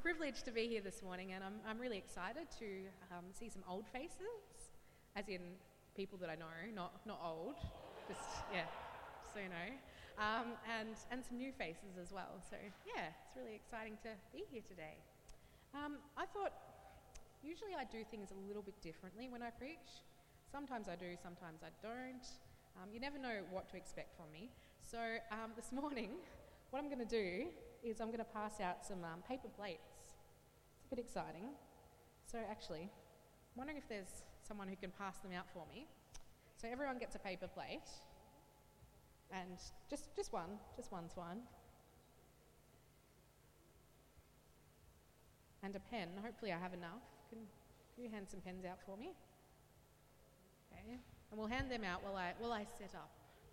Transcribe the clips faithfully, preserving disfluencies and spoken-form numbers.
privileged to be here this morning, and I'm, I'm really excited to um, see some old faces, as in people that I know, not not old, just, yeah, so you know, um, and, and some new faces as well. So, yeah, it's really exciting to be here today. Um, I thought, usually I do things a little bit differently when I preach. Sometimes I do, sometimes I don't. Um, you never know what to expect from me. So um, this morning, what I'm going to do is I'm going to pass out some um, paper plates. It's a bit exciting. So actually, I'm wondering if there's someone who can pass them out for me. So everyone gets a paper plate, and just, just one, just one's fine. And a pen. Hopefully I have enough. Can, can you hand some pens out for me? Okay. And we'll hand them out while I, while I set up.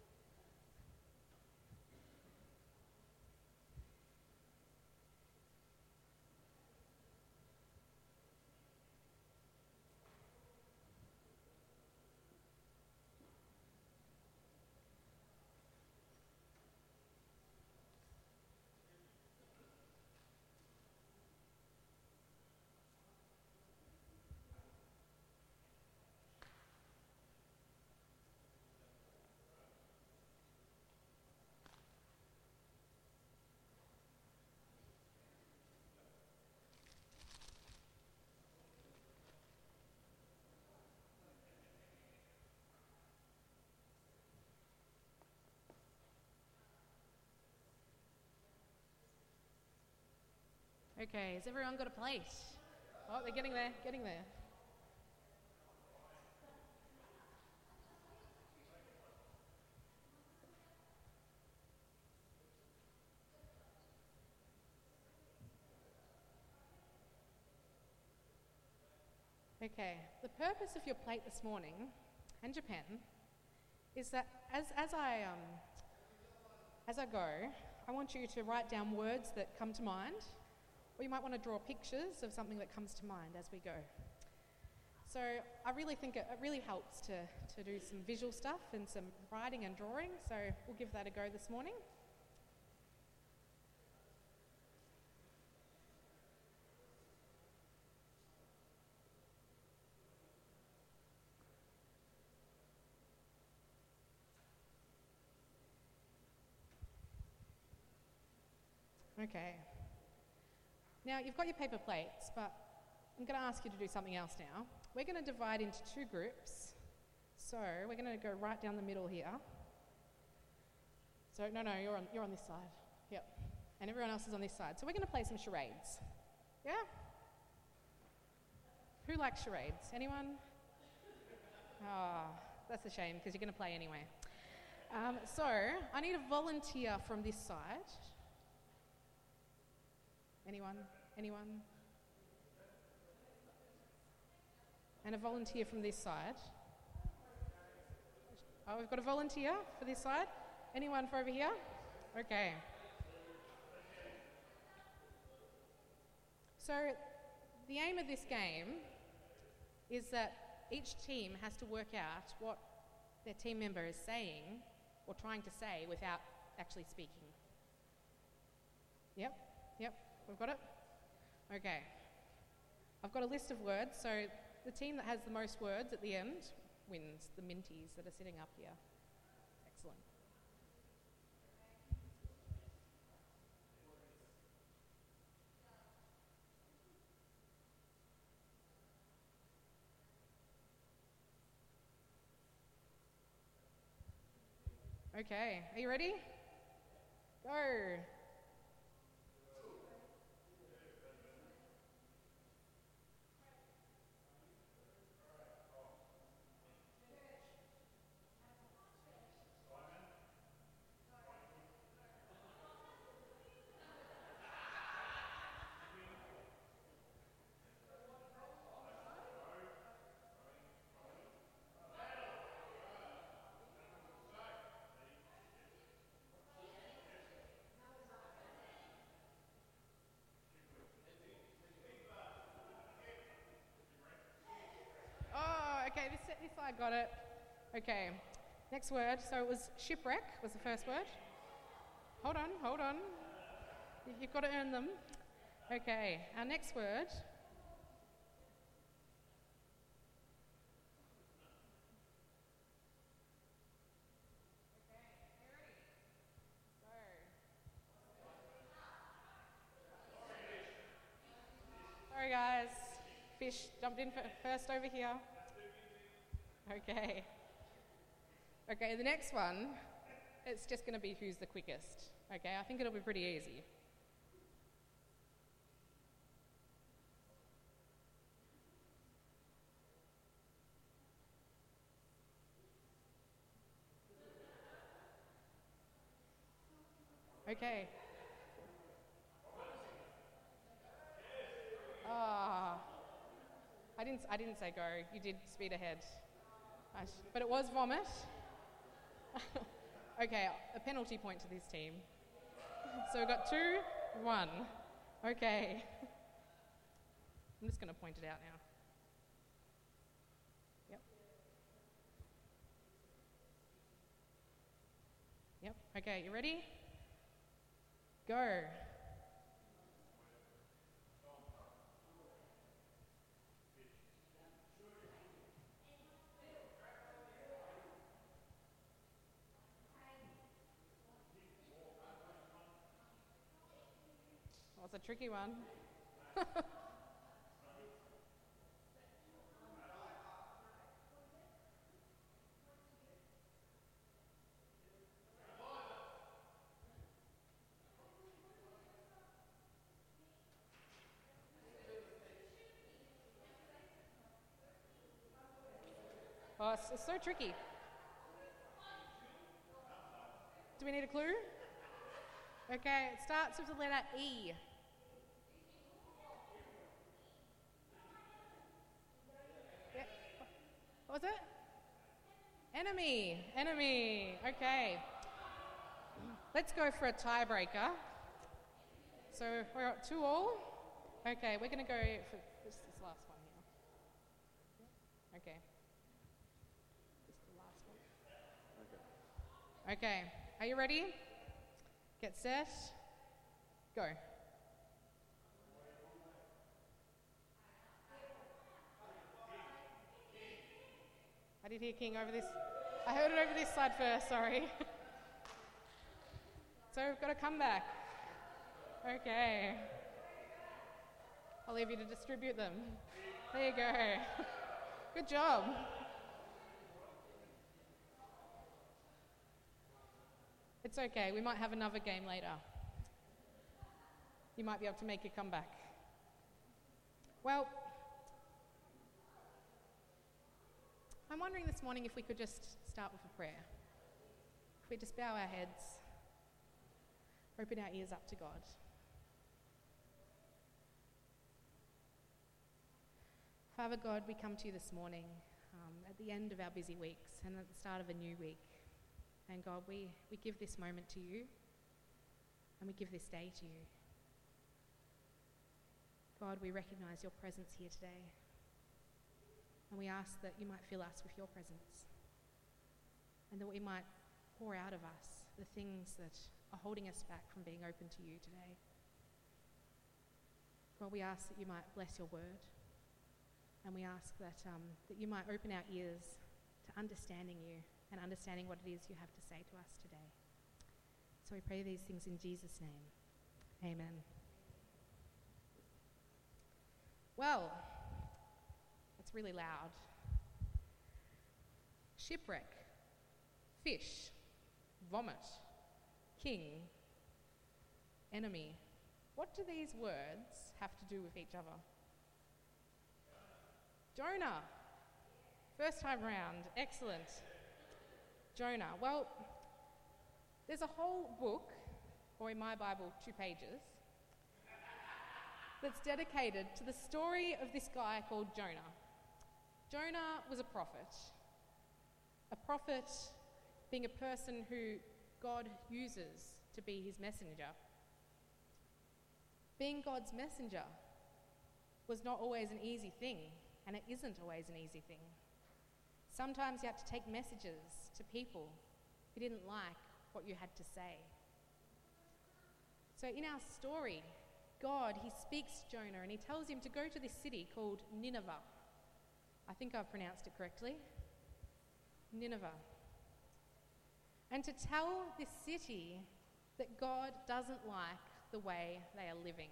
Okay, has everyone got a plate? Oh, they're getting there, getting there. Okay, the purpose of your plate this morning, and your pen, is that as, as, I, um, as I go, I want you to write down words that come to mind, or you might want to draw pictures of something that comes to mind as we go. So I really think it, it really helps to, to do some visual stuff and some writing and drawing, so we'll give that a go this morning. Okay. Now, you've got your paper plates, but I'm going to ask you to do something else now. We're going to divide into two groups. So we're going to go right down the middle here. So, no, no, you're on, you're on this side. Yep. And everyone else is on this side. So we're going to play some charades. Yeah? Who likes charades? Anyone? Ah, oh, that's a shame, because you're going to play anyway. Um, so, I need a volunteer from this side. Anyone? Anyone? And a volunteer from this side. Oh, we've got a volunteer for this side. Anyone for over here? Okay. So, the aim of this game is that each team has to work out what their team member is saying or trying to say without actually speaking. Yep, yep. We've got it? Okay. I've got a list of words, so the team that has the most words at the end wins, the minties that are sitting up here. Excellent. Okay, are you ready? Go. Okay, this, this side got it. Okay, next word. So it was shipwreck was the first word. Hold on, hold on. You've got to earn them. Okay, our next word. Sorry guys, fish jumped in first over here. Okay. Okay, the next one, it's just going to be who's the quickest. Okay, I think it'll be pretty easy. Okay. Ah, I didn't. I didn't say go. You did speed ahead, I sh- but it was vomit. Okay, a penalty point to this team. So we've got two, one. Okay. I'm just going to point it out now. Yep. Yep. Okay, you ready? Go. Well, it's a tricky one. Oh, it's, it's so tricky. Do we need a clue? Okay, it starts with the letter E. Yeah. What was it? Enemy. Enemy. Okay. Let's go for a tiebreaker. So we're at two all. Okay, we're going to go for this, this last one here. Okay. This is the last one. Okay. Are you ready? Get set. Go. I did hear king over this. I heard it over this side first, sorry. So we've got to come back. Okay. I'll leave you to distribute them. There you go. Good job. It's okay, we might have another game later. You might be able to make your comeback. Well, I'm wondering this morning if we could just start with a prayer. If we just bow our heads, open our ears up to God. Father God, we come to you this morning um, at the end of our busy weeks and at the start of a new week. And God, we, we give this moment to you and we give this day to you. God, we recognise your presence here today. And we ask that you might fill us with your presence and that we might pour out of us the things that are holding us back from being open to you today. God, we ask that you might bless your word, and we ask that, um, that you might open our ears to understanding you and understanding what it is you have to say to us today. So we pray these things in Jesus' name. Amen. Well, it's really loud. Shipwreck, fish, vomit, king, enemy. What do these words have to do with each other? Jonah. First time round. Excellent. Jonah. Well, there's a whole book, or in my Bible, two pages, that's dedicated to the story of this guy called Jonah. Jonah was a prophet. A prophet being a person who God uses to be his messenger. Being God's messenger was not always an easy thing, and it isn't always an easy thing. Sometimes you have to take messages to people who didn't like what you had to say. So in our story, God, he speaks to Jonah and he tells him to go to this city called Nineveh. I think I've pronounced it correctly. Nineveh. And to tell this city that God doesn't like the way they are living.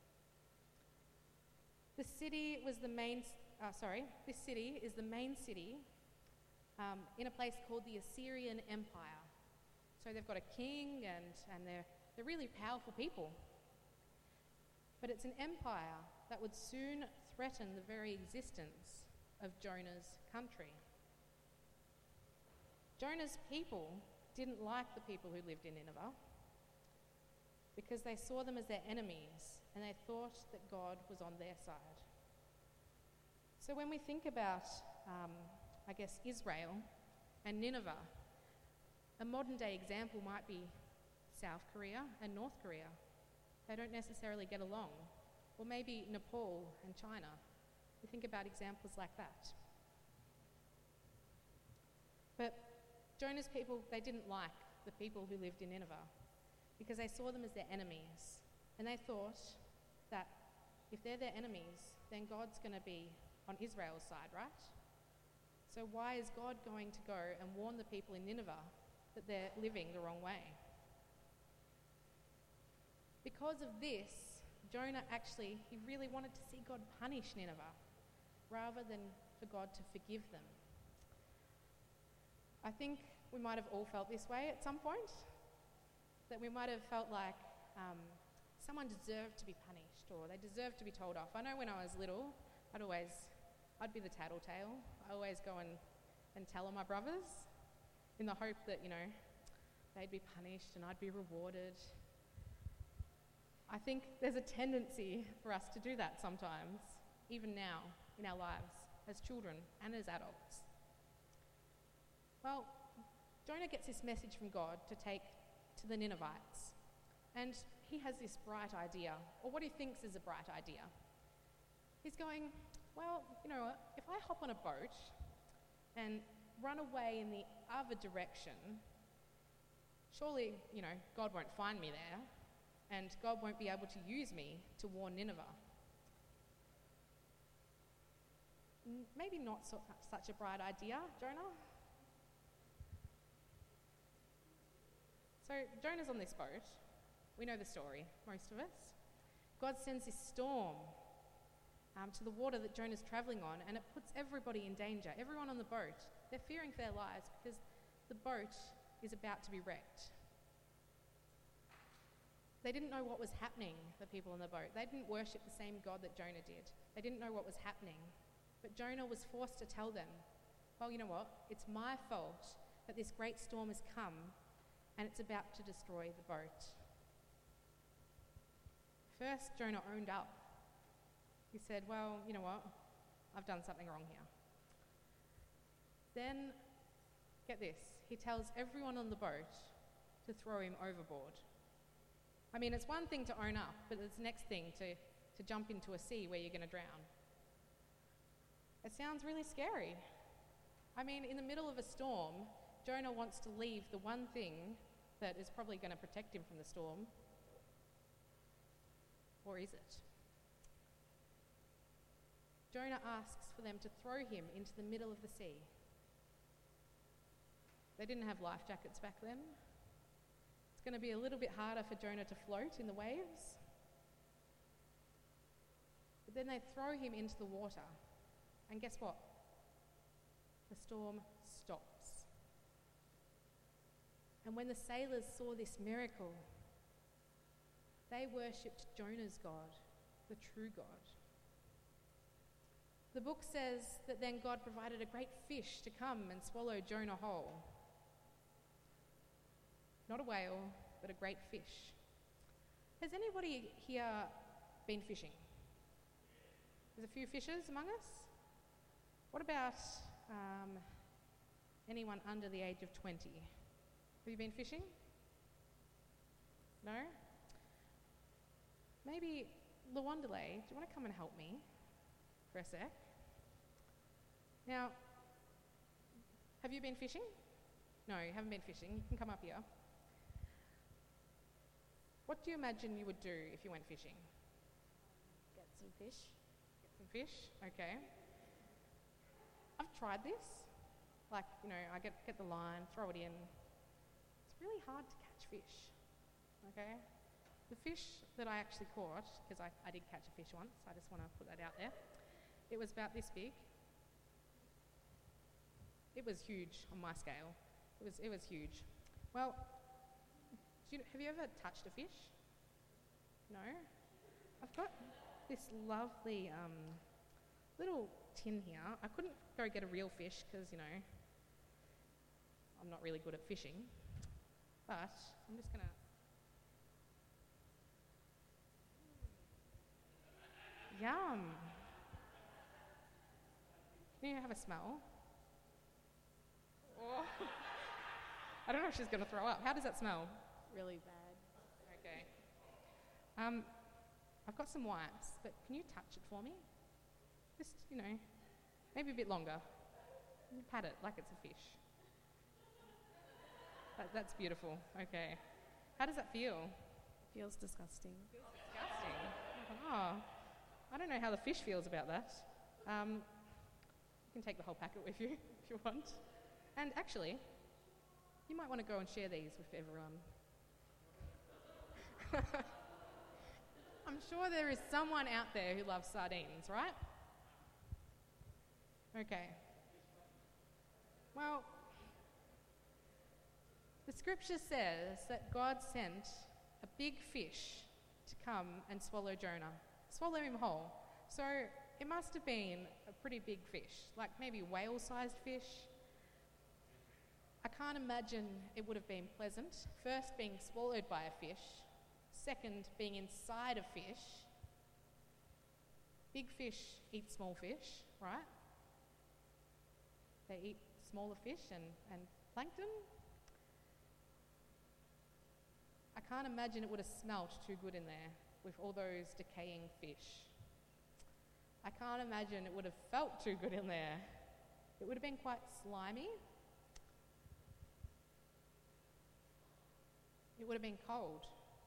The city was the main, uh, sorry, this city is the main city um, in a place called the Assyrian Empire. So they've got a king and, and they're, they're really powerful people. But it's an empire that would soon threaten the very existence of Jonah's country. Jonah's people didn't like the people who lived in Nineveh because they saw them as their enemies and they thought that God was on their side. So when we think about, um, I guess, Israel and Nineveh, a modern day example might be South Korea and North Korea. They don't necessarily get along. Or maybe Nepal and China. We think about examples like that. But Jonah's people, they didn't like the people who lived in Nineveh because they saw them as their enemies. And they thought that if they're their enemies, then God's going to be on Israel's side, right? So why is God going to go and warn the people in Nineveh that they're living the wrong way? Because of this, Jonah actually, he really wanted to see God punish Nineveh rather than for God to forgive them. I think we might have all felt this way at some point, that we might have felt like um, someone deserved to be punished or they deserved to be told off. I know when I was little, I'd always, I'd be the tattletale. I always go and, and tell on my brothers in the hope that, you know, they'd be punished and I'd be rewarded. I think there's a tendency for us to do that sometimes, even now in our lives, as children and as adults. Well, Jonah gets this message from God to take to the Ninevites, and he has this bright idea, or what he thinks is a bright idea. He's going, well, you know what, if I hop on a boat and run away in the other direction, surely, you know, God won't find me there. And God won't be able to use me to warn Nineveh. N- maybe not so, such a bright idea, Jonah. So Jonah's on this boat. We know the story, most of us. God sends this storm um, to the water that Jonah's travelling on, and it puts everybody in danger. Everyone on the boat, they're fearing for their lives because the boat is about to be wrecked. They didn't know what was happening, the people on the boat. They didn't worship the same God that Jonah did. They didn't know what was happening. But Jonah was forced to tell them, well, you know what? It's my fault that this great storm has come and it's about to destroy the boat. First, Jonah owned up. He said, well, you know what? I've done something wrong here. Then, get this, he tells everyone on the boat to throw him overboard. I mean, it's one thing to own up, but it's the next thing to, to jump into a sea where you're going to drown. It sounds really scary. I mean, in the middle of a storm, Jonah wants to leave the one thing that is probably going to protect him from the storm. Or is it? Jonah asks for them to throw him into the middle of the sea. They didn't have life jackets back then. It's going to be a little bit harder for Jonah to float in the waves. But then they throw him into the water. And guess what? The storm stops. And when the sailors saw this miracle, they worshipped Jonah's God, the true God. The book says that then God provided a great fish to come and swallow Jonah whole. Not a whale, but a great fish. Has anybody here been fishing? There's a few fishers among us. What about um, anyone under the age of twenty? Have you been fishing? No? Maybe Lawandale, do you want to come and help me for a sec? Now, have you been fishing? No, you haven't been fishing. You can come up here. What do you imagine you would do if you went fishing? some fish. Get some fish, okay. I've tried this. Like, you know, I get, get the line, throw it in. It's really hard to catch fish, okay? The fish that I actually caught, because I, I did catch a fish once, I just want to put that out there. It was about this big. It was huge on my scale. It was, it was huge. Well, do you, have you ever touched a fish? No? I've got this lovely um, little tin here. I couldn't go get a real fish because, you know, I'm not really good at fishing. But I'm just going to... Yum! Can you have a smell? Oh. I don't know if she's going to throw up. How does that smell? Really bad. Okay. Um, I've got some wipes, but can you touch it for me? Just, you know, maybe a bit longer. You pat it like it's a fish. That, that's beautiful. Okay. How does that feel? Feels disgusting. Feels disgusting. Oh, I don't know how the fish feels about that. Um, you can take the whole packet with you if you want. And actually, you might want to go and share these with everyone. I'm sure there is someone out there who loves sardines, right? Okay. Well, the scripture says that God sent a big fish to come and swallow Jonah, swallow him whole. So it must have been a pretty big fish, like maybe whale-sized fish. I can't imagine it would have been pleasant, first being swallowed by a fish, second being inside a fish. Big fish eat small fish, right? They eat smaller fish and, and plankton. I can't imagine it would have smelt too good in there with all those decaying fish. I can't imagine it would have felt too good in there. It would have been quite slimy. It would have been cold.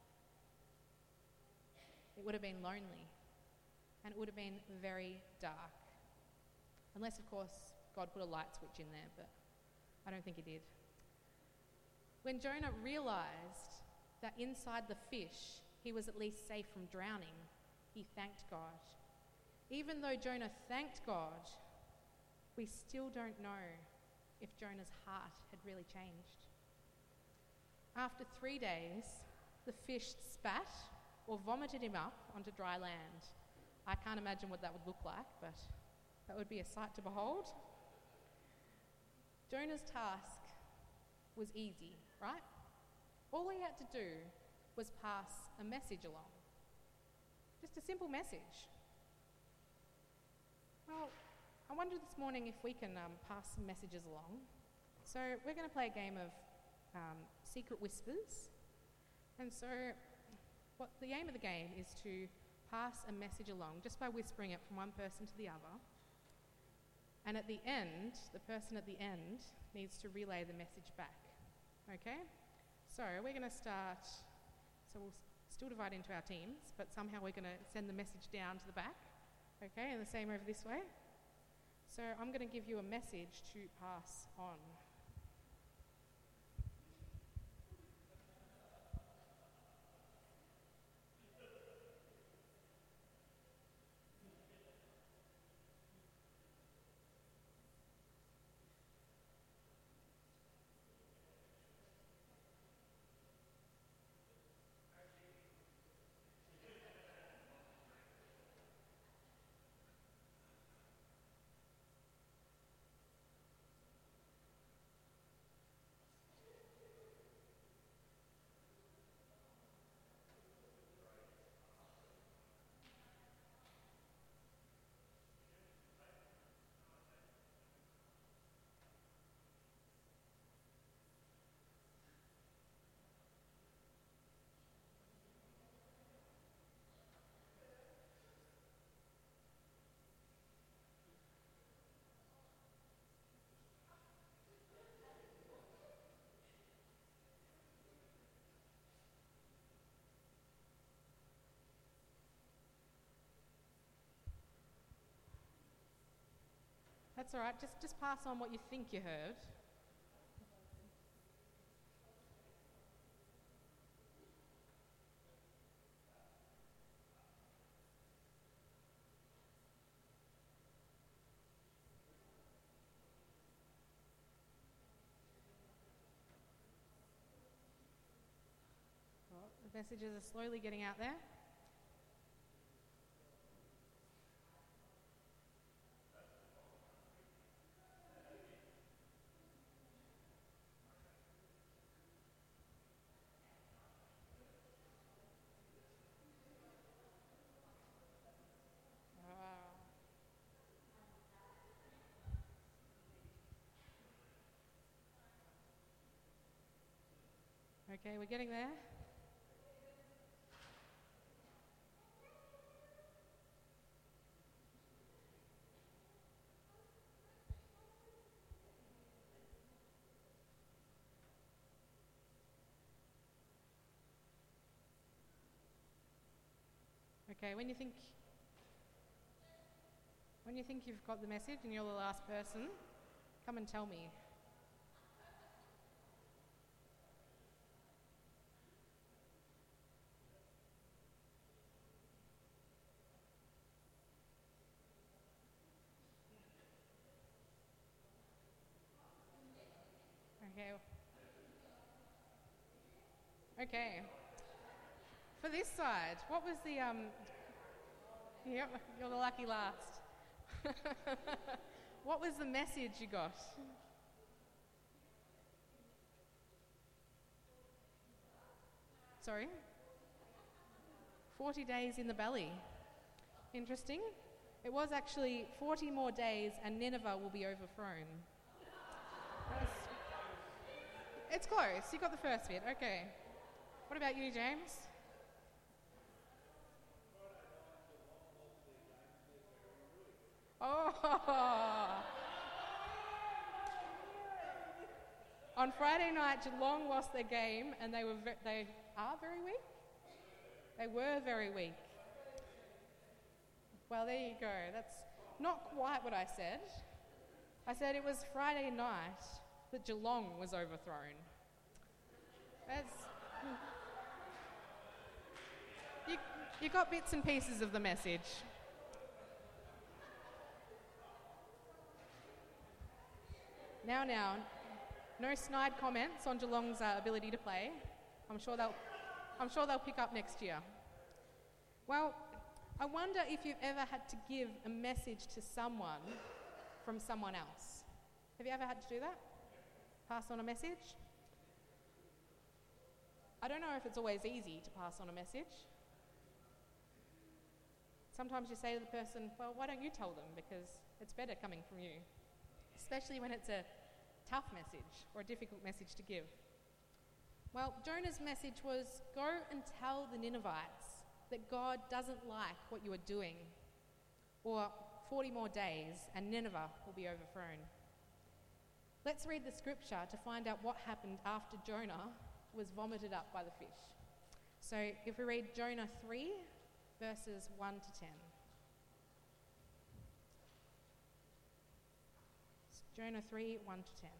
It would have been lonely. And it would have been very dark. Unless, of course, God put a light switch in there, but I don't think he did. When Jonah realized that inside the fish he was at least safe from drowning, he thanked God. Even though Jonah thanked God, we still don't know if Jonah's heart had really changed. After three days, the fish spat or vomited him up onto dry land. I can't imagine what that would look like, but that would be a sight to behold. Jonah's task was easy, right? All he had to do was pass a message along. Just a simple message. Well, I wonder this morning if we can um, pass some messages along. So we're going to play a game of um, Secret Whispers. And so what the aim of the game is to pass a message along just by whispering it from one person to the other. And at the end, the person at the end needs to relay the message back. Okay? So we're going to start, so we'll still divide into our teams, but somehow we're going to send the message down to the back. Okay, and the same over this way. So I'm going to give you a message to pass on. That's all right. Just, just pass on what you think you heard. Well, the messages are slowly getting out there. Okay, we're getting there. Okay, when you think when you think you've got the message and you're the last person, come and tell me. Okay. Okay. For this side, what was the um? Yep, you're the lucky last. What was the message you got? Sorry? forty days in the belly. Interesting. It was actually forty more days and Nineveh will be overthrown. That's, it's close. You got the first bit. Okay. What about you, James? Oh! On Friday night, Geelong lost their game, and they were ve- they are very weak. They were very weak. Well, there you go. That's not quite what I said. I said it was Friday night that Geelong was overthrown. That's you. You got bits and pieces of the message. Now, now, no snide comments on Geelong's uh, ability to play. I'm sure they'll, I'm sure they'll pick up next year. Well, I wonder if you've ever had to give a message to someone from someone else. Have you ever had to do that? Pass on a message? I don't know if it's always easy to pass on a message. Sometimes you say to the person, well, why don't you tell them, because it's better coming from you. Especially when it's a tough message or a difficult message to give. Well, Jonah's message was, go and tell the Ninevites that God doesn't like what you are doing, or forty more days and Nineveh will be overthrown. Let's read the scripture to find out what happened after Jonah was vomited up by the fish. So if we read Jonah three, verses one to ten. Jonah three, one to ten.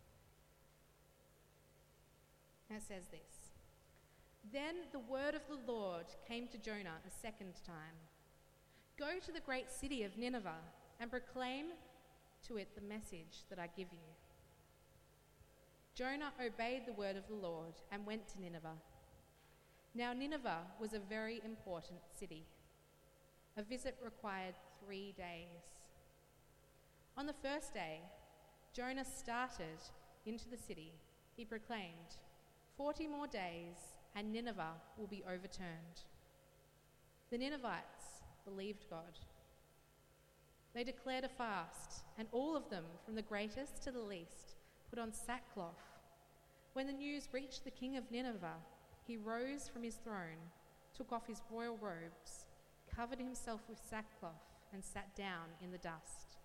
And it says this. Then the word of the Lord came to Jonah a second time. Go to the great city of Nineveh and proclaim to it the message that I give you. Jonah obeyed the word of the Lord and went to Nineveh. Now Nineveh was a very important city. A visit required three days. On the first day, Jonah started into the city. He proclaimed, forty more days and Nineveh will be overturned. The Ninevites believed God. They declared a fast, and all of them, from the greatest to the least, put on sackcloth. When the news reached the king of Nineveh, he rose from his throne, took off his royal robes, covered himself with sackcloth, and sat down in the dust.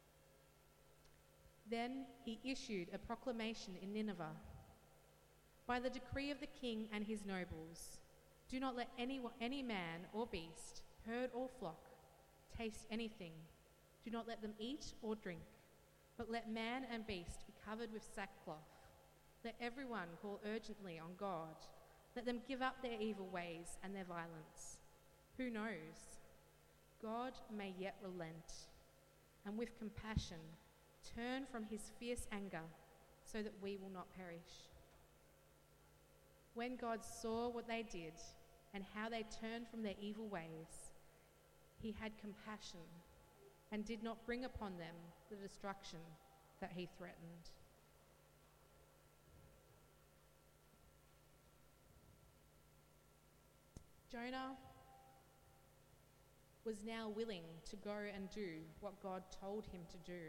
Then he issued a proclamation in Nineveh. By the decree of the king and his nobles, do not let any, any man or beast, herd or flock, taste anything. Do not let them eat or drink. But let man and beast be covered with sackcloth. Let everyone call urgently on God. Let them give up their evil ways and their violence. Who knows? God may yet relent, and with compassion turn from his fierce anger, so that we will not perish. When God saw what they did and how they turned from their evil ways, he had compassion and did not bring upon them the destruction that he threatened. Jonah was now willing to go and do what God told him to do.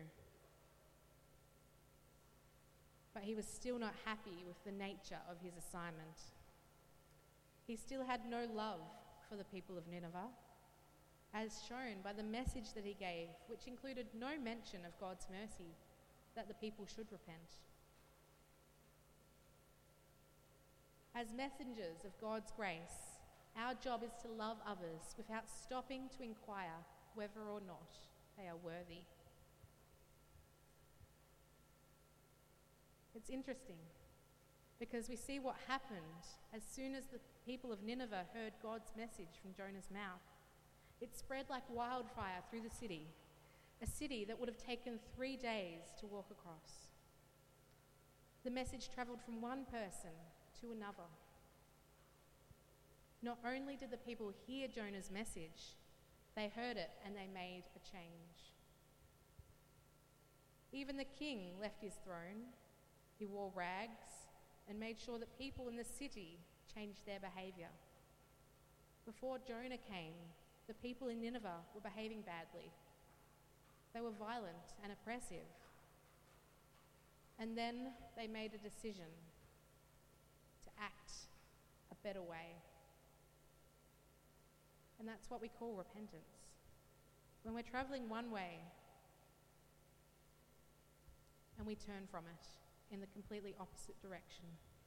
But he was still not happy with the nature of his assignment. He still had no love for the people of Nineveh, as shown by the message that he gave, which included no mention of God's mercy, that the people should repent. As messengers of God's grace, our job is to love others without stopping to inquire whether or not they are worthy. It's interesting because we see what happened as soon as the people of Nineveh heard God's message from Jonah's mouth. It spread like wildfire through the city, a city that would have taken three days to walk across. The message travelled from one person to another. Not only did the people hear Jonah's message, they heard it and they made a change. Even the king left his throne. He wore rags and made sure that people in the city changed their behaviour. Before Jonah came, the people in Nineveh were behaving badly. They were violent and oppressive. And then they made a decision to act a better way. And that's what we call repentance. When we're travelling one way and we turn from it in the completely opposite direction.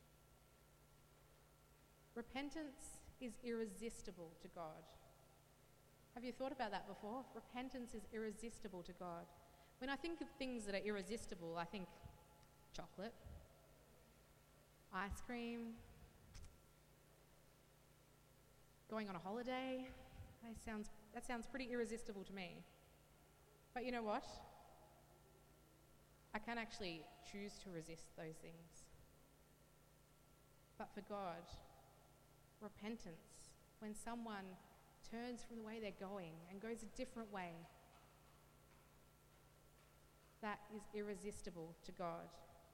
Repentance is irresistible to God. Have you thought about that before? Repentance is irresistible to God. When I think of things that are irresistible, I think chocolate, ice cream, going on a holiday. That sounds, that sounds pretty irresistible to me. But you know what? I can actually choose to resist those things. But for God, repentance, when someone turns from the way they're going and goes a different way, that is irresistible to God.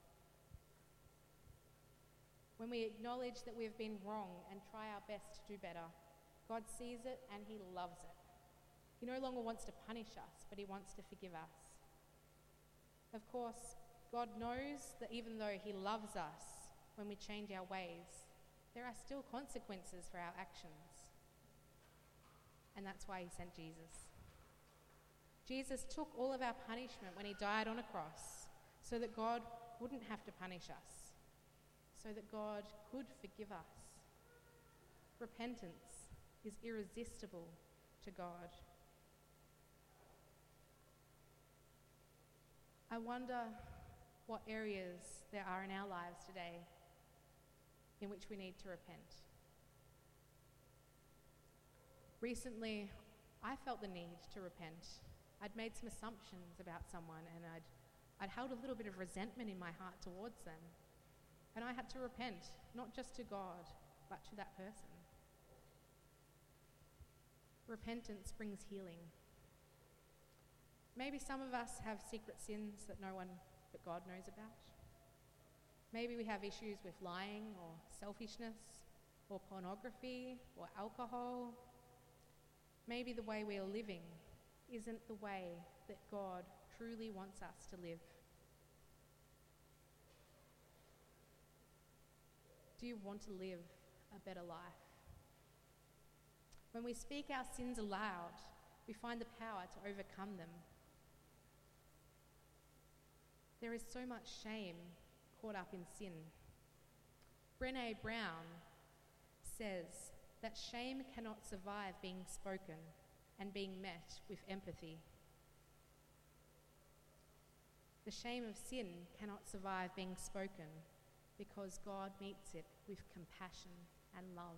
When we acknowledge that we have been wrong and try our best to do better, God sees it and he loves it. He no longer wants to punish us, but he wants to forgive us. Of course, God knows that even though he loves us when we change our ways, there are still consequences for our actions. And that's why he sent Jesus. Jesus took all of our punishment when he died on a cross so that God wouldn't have to punish us, so that God could forgive us. Repentance is irresistible to God. I wonder what areas there are in our lives today in which we need to repent. Recently, I felt the need to repent. I'd made some assumptions about someone and I'd, I'd held a little bit of resentment in my heart towards them. And I had to repent, not just to God, but to that person. Repentance brings healing. Maybe some of us have secret sins that no one but God knows about. Maybe we have issues with lying or selfishness or pornography or alcohol. Maybe the way we are living isn't the way that God truly wants us to live. Do you want to live a better life? When we speak our sins aloud, we find the power to overcome them. There is so much shame caught up in sin. Brené Brown says that shame cannot survive being spoken and being met with empathy. The shame of sin cannot survive being spoken because God meets it with compassion and love.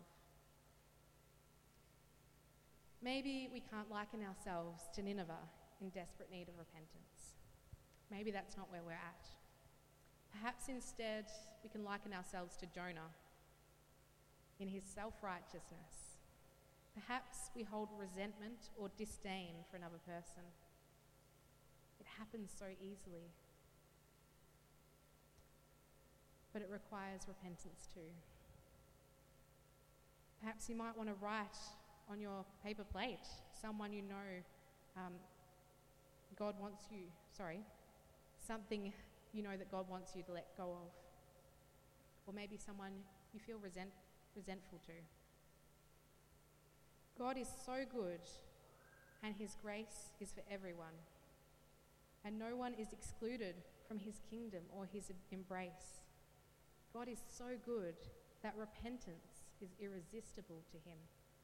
Maybe we can't liken ourselves to Nineveh in desperate need of repentance. Maybe that's not where we're at. Perhaps instead we can liken ourselves to Jonah in his self-righteousness. Perhaps we hold resentment or disdain for another person. It happens so easily. But it requires repentance too. Perhaps you might want to write on your paper plate someone you know um, God wants you, sorry, something you know that God wants you to let go of. Or maybe someone you feel resent, resentful to. God is so good, and his grace is for everyone. And no one is excluded from his kingdom or his embrace. God is so good that repentance is irresistible to him.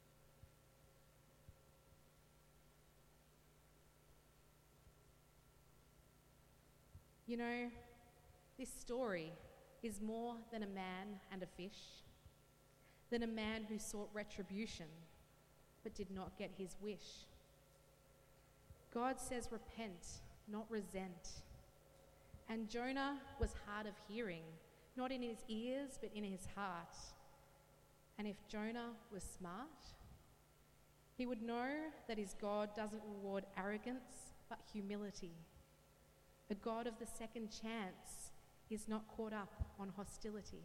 You know, this story is more than a man and a fish, than a man who sought retribution but did not get his wish. God says repent, not resent. And Jonah was hard of hearing, not in his ears but in his heart. And if Jonah was smart, he would know that his God doesn't reward arrogance but humility. The God of the second chance is not caught up on hostility.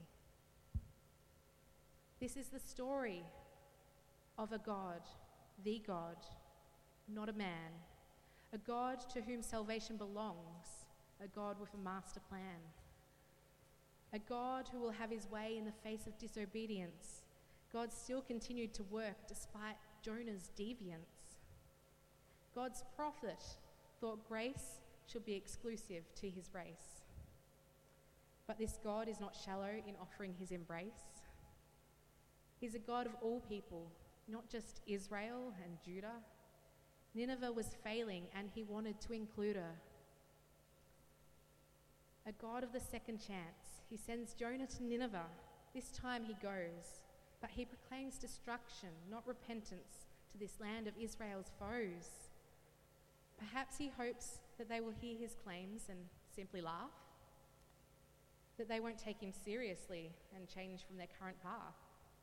This is the story of a God, the God, not a man, a God to whom salvation belongs, a God with a master plan, a God who will have his way in the face of disobedience. God still continued to work despite Jonah's deviance. God's prophet thought grace should be exclusive to his race. But this God is not shallow in offering his embrace. He's a God of all people, not just Israel and Judah. Nineveh was failing and he wanted to include her. A God of the second chance. He sends Jonah to Nineveh. This time he goes, but he proclaims destruction, not repentance, to this land of Israel's foes. Perhaps he hopes that they will hear his claims and simply laugh, that they won't take him seriously and change from their current path.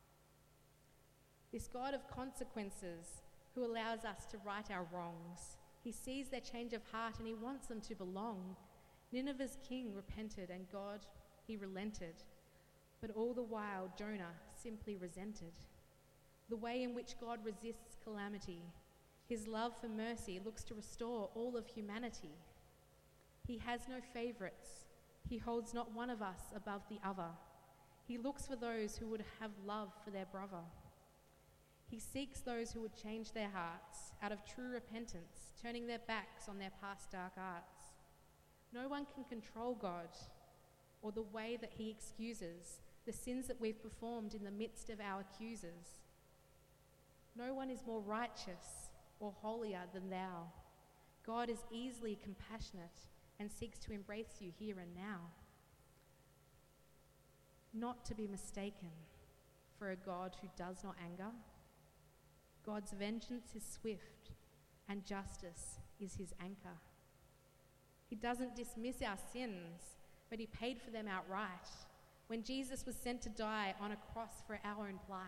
This God of consequences who allows us to right our wrongs. He sees their change of heart and he wants them to belong. Nineveh's king repented and God, he relented. But all the while, Jonah simply resented. The way in which God resists calamity, his love for mercy looks to restore all of humanity. He has no favourites. He holds not one of us above the other. He looks for those who would have love for their brother. He seeks those who would change their hearts out of true repentance, turning their backs on their past dark arts. No one can control God or the way that he excuses the sins that we've performed in the midst of our accusers. No one is more righteous or holier than thou. God is easily compassionate and seeks to embrace you here and now. Not to be mistaken for a God who does not anger. God's vengeance is swift and justice is his anchor. He doesn't dismiss our sins, but he paid for them outright when Jesus was sent to die on a cross for our own plight.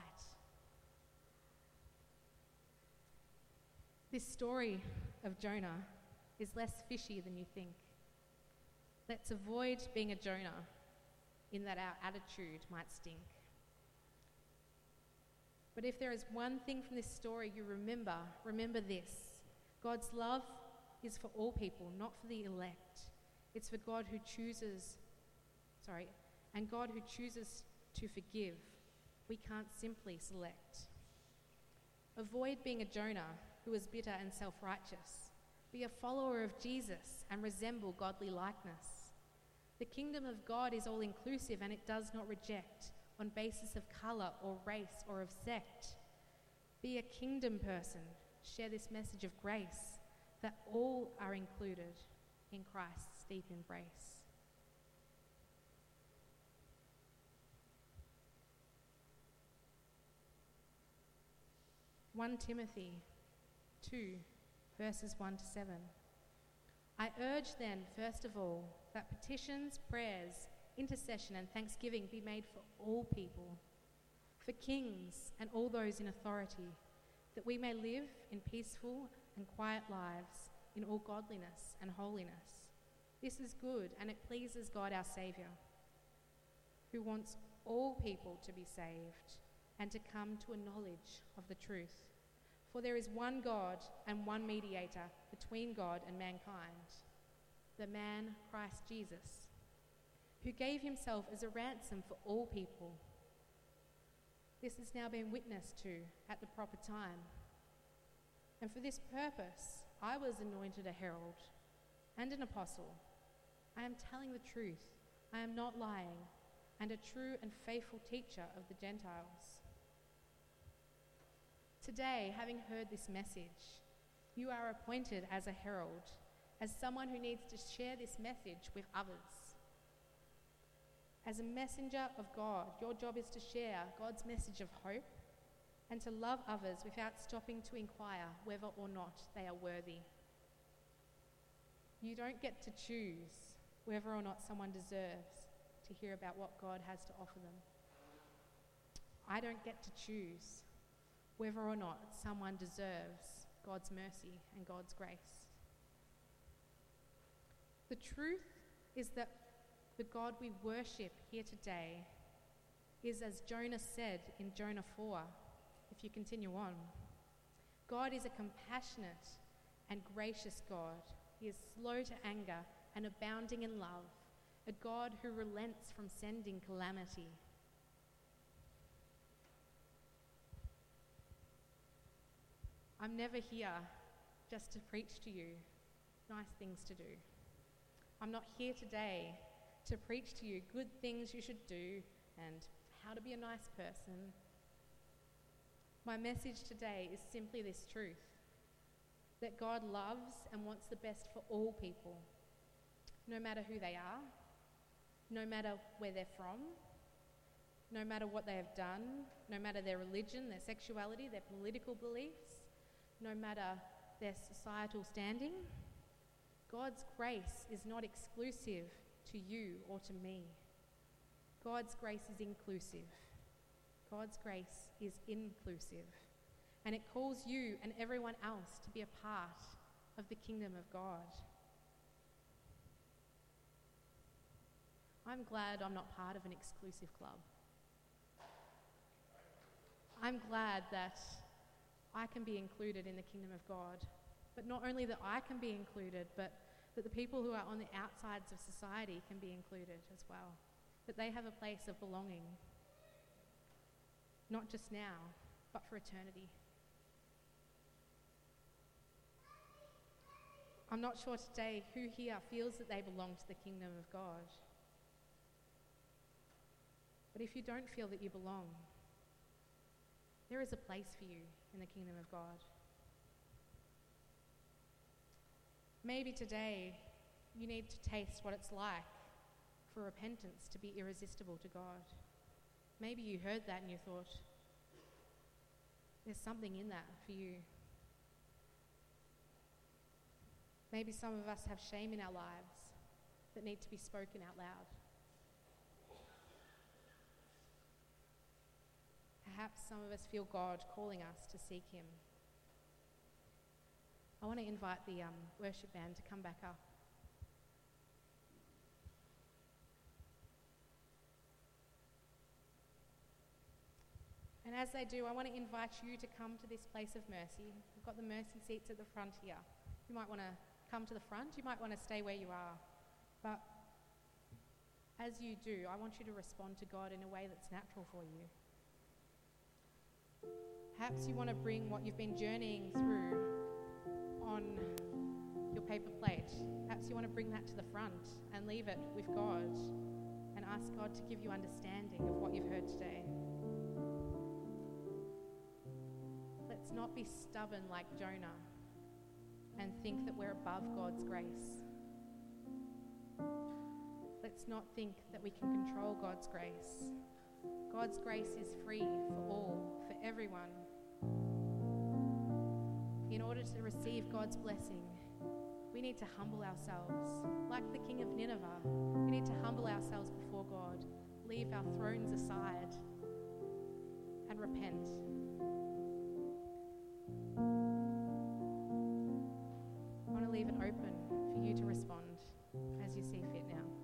This story of Jonah is less fishy than you think. Let's avoid being a Jonah in that our attitude might stink. But if there is one thing from this story you remember, remember this. God's love is for all people, not for the elect. It's for God who chooses, sorry, and God who chooses to forgive. We can't simply select. Avoid being a Jonah who is bitter and self-righteous. Be a follower of Jesus and resemble godly likeness. The kingdom of God is all-inclusive and it does not reject on basis of colour or race or of sect. Be a kingdom person. Share this message of grace that all are included. in Christ's deep embrace. First Timothy two, verses one to seven. I urge then, first of all, that petitions, prayers, intercession and thanksgiving be made for all people, for kings and all those in authority, that we may live in peaceful and quiet lives in all godliness and holiness. This is good, and it pleases God our Saviour, who wants all people to be saved and to come to a knowledge of the truth. For there is one God and one mediator between God and mankind, the man Christ Jesus, who gave himself as a ransom for all people. This has now been witnessed to at the proper time. And for this purpose, I was anointed a herald and an apostle. I am telling the truth. I am not lying, and a true and faithful teacher of the Gentiles. Today, having heard this message, you are appointed as a herald, as someone who needs to share this message with others. As a messenger of God, your job is to share God's message of hope and to love others without stopping to inquire whether or not they are worthy. You don't get to choose whether or not someone deserves to hear about what God has to offer them. I don't get to choose whether or not someone deserves God's mercy and God's grace. The truth is that the God we worship here today is, as Jonah said in Jonah four, if you continue on, God is a compassionate and gracious God. He is slow to anger and abounding in love, a God who relents from sending calamity. I'm never here just to preach to you nice things to do. I'm not here today to preach to you good things you should do and how to be a nice person. My message today is simply this truth, that God loves and wants the best for all people, no matter who they are, no matter where they're from, no matter what they have done, no matter their religion, their sexuality, their political beliefs, no matter their societal standing. God's grace is not exclusive to you or to me. God's grace is inclusive. God's grace is inclusive. And it calls you and everyone else to be a part of the kingdom of God. I'm glad I'm not part of an exclusive club. I'm glad that I can be included in the kingdom of God. But not only that I can be included, but that the people who are on the outsides of society can be included as well. That they have a place of belonging. Not just now, but for eternity. I'm not sure today who here feels that they belong to the kingdom of God. But if you don't feel that you belong, there is a place for you in the kingdom of God. Maybe today you need to taste what it's like for repentance to be irresistible to God. Maybe you heard that and you thought, there's something in that for you. Maybe some of us have shame in our lives that need to be spoken out loud. Perhaps some of us feel God calling us to seek him. I want to invite the um, worship band to come back up. And as they do, I want to invite you to come to this place of mercy. We've got the mercy seats at the front here. You might want to come to the front. You might want to stay where you are. But as you do, I want you to respond to God in a way that's natural for you. Perhaps you want to bring what you've been journeying through on your paper plate. Perhaps you want to bring that to the front and leave it with God and ask God to give you understanding of what you've heard today. Let's not be stubborn like Jonah and think that we're above God's grace. let's not think that we can control God's grace. God's grace is free for all, for everyone. In order to receive God's blessing, we need to humble ourselves. Like the king of Nineveh, we need to humble ourselves before God, leave our thrones aside, and repent. I want to leave it open for you to respond as you see fit now.